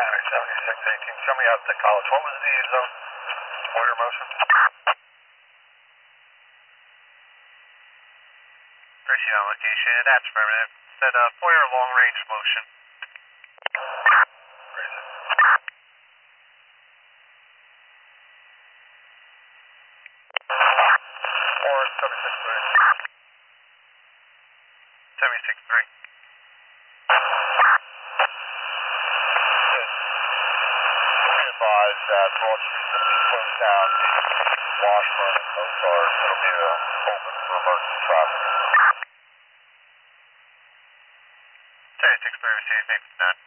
Alright, 7618. Show me out at the college. What was the order motion? Appreciate on location. That's affirmative. Said Foyer long range motion. Raise it. 76-3. Be advised that Broad Street will be closed down. Washburn and Mozart. It'll be open for emergency traffic. 76-3, received. Thanks for that.